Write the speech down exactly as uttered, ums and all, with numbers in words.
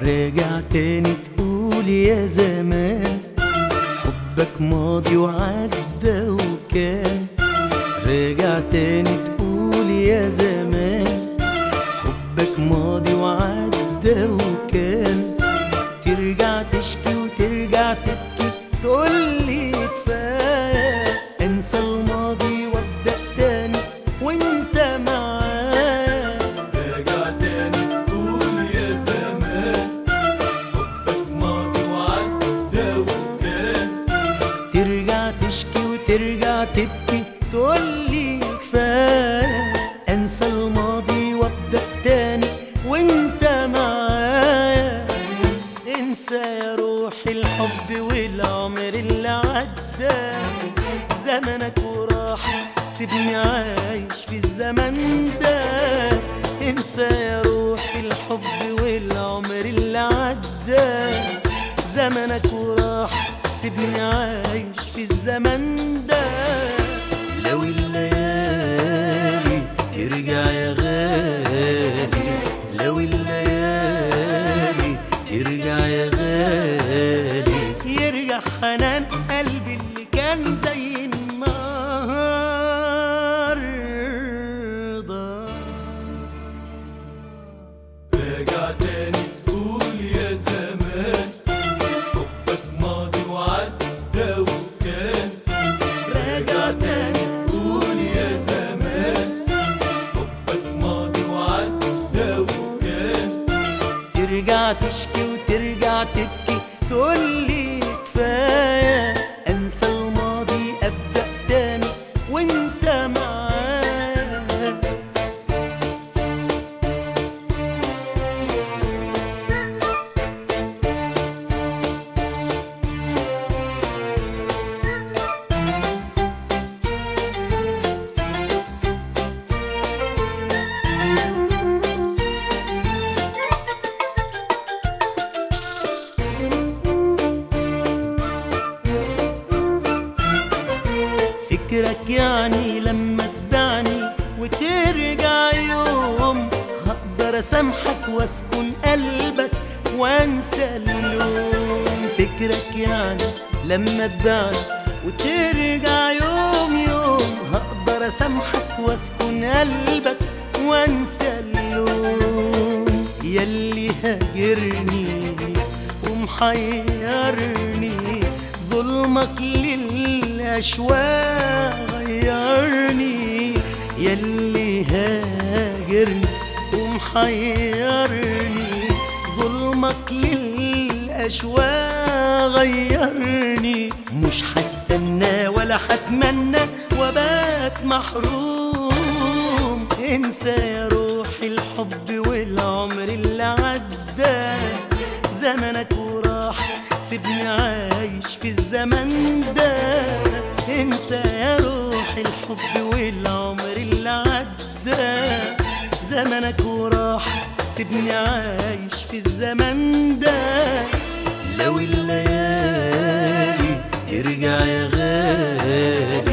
راجع تاني تقول يا زمان حبك ماضي وعدى وكان. راجع تاني تقول يا زمان حبك ماضي وعدى وكان. ترجع تشكي وترجع تبكي تقولي كفاية انسى الماضي وابدأ تاني وانت معايا. راجع تاني تقول يا زمان حبك ماضي وعدى وكان. ترجع تشكي وترجع تبكي تقولي كفاية انسى الماضي وابدأ تاني وانت معايا. انسى يا روحي الحب والعمر اللي عدى، زمنك وراح سيبني عايش في الزمن ده. انسى يا روحي الحب والعمر اللي عدى، زمنك وراح سيبني عايش في الزمن ده. لو الليالي ترجع يا غالي، لو الليالي ترجع يا غالي، يرجع حنان قلبي اللي كان زي النار ضاع. راجع تاني تقول يا زمان حبك ماضي وعدى وكان. راجع تاني تقول يا زمان حبك ماضي وعدى وكان. ترجع تشكي وترجع تبكي تقولي كفاية انسى الماضي ابدأ تاني وانت معايا. فكرك يعني لما تبعني وترجع يوم هقدر اسامحك واسكن قلبك وانسى اللوم. فكرك يعني لما تبعني وترجع يوم يوم هقدر اسامحك واسكن قلبك وانسى اللوم. ياللي هاجرني ومحيرني ظلمك للأشواق غيرني. ياللي هاجرني ومحيرني ظلمك للأشواق غيرني. مش هستنى ولا هتمنى وبات محروم. انسى يا روحي الحب والعمر اللي عدى، زمنك وراح سيبني عايش في الزمن ده. انسى يا روحي الحب والعمر اللي عدى، زمنك وراح سيبني عايش في الزمن ده. لو الليالي ترجع يا غالي،